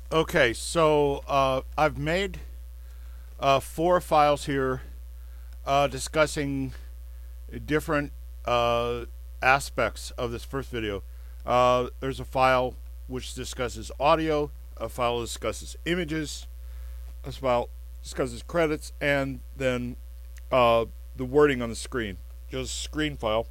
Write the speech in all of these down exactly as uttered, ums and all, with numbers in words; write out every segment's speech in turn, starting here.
Okay, so uh, I've made uh, four files here uh, discussing different uh, aspects of this first video. Uh, there's a file which discusses audio, a file discusses images, a file discusses credits, and then uh, the wording on the screen, just screen file.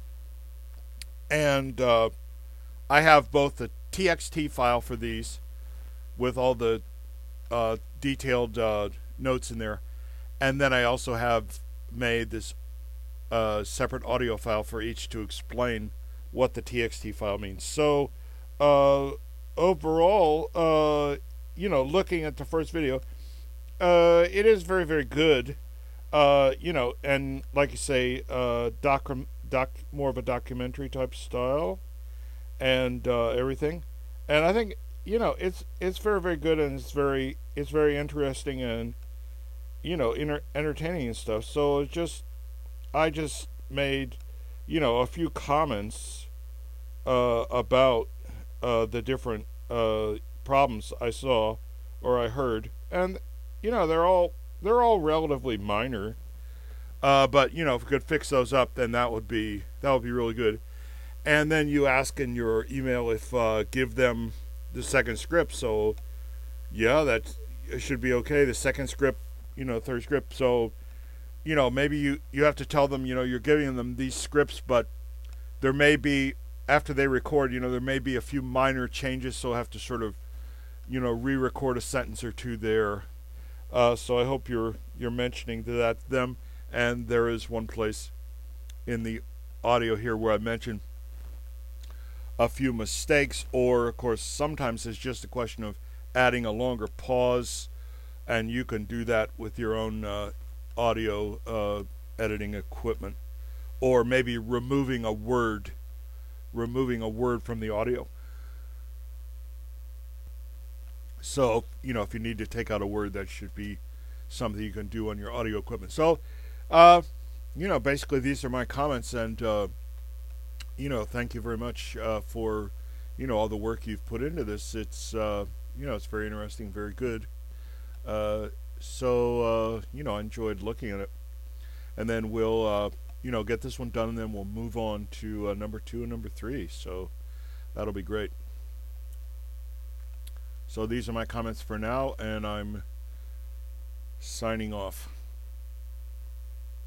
And uh, I have both the T X T file for these with all the uh, detailed uh, notes in there, and then I also have made this uh, separate audio file for each to explain what the T X T file means. So uh, overall, uh, you know, looking at the first video, uh, it is very very good. Uh, you know, and like you say, uh, doc, doc, more of a documentary type style, and uh, everything. And I think you know it's it's very very good, and it's very it's very interesting, and you know inter- entertaining and stuff. So it's just I just made you know a few comments uh, about uh, the different uh, problems I saw or I heard, and you know they're all they're all relatively minor. Uh, but you know if we could fix those up, then that would be that would be really good. And then you ask in your email if uh, give them the second script. So yeah, that should be okay. The second script, you know, third script. So you know, maybe you you have to tell them, you know, you're giving them these scripts, but there may be after they record, you know, there may be a few minor changes, so I have to sort of, you know, re-record a sentence or two there. Uh, so I hope you're you're mentioning to that to them. And there is one place in the audio here where I mention a few mistakes, or of course sometimes it's just a question of adding a longer pause, and you can do that with your own uh, audio uh, editing equipment, or maybe removing a word removing a word from the audio. So you know if you need to take out a word, that should be something you can do on your audio equipment. So uh, you know basically these are my comments, and uh, you know, thank you very much uh, for, you know, all the work you've put into this. It's, uh, you know, it's very interesting, very good. Uh, so, uh, you know, I enjoyed looking at it. And then we'll, uh, you know, get this one done, and then we'll move on to uh, number two and number three. So that'll be great. So these are my comments for now, and I'm signing off.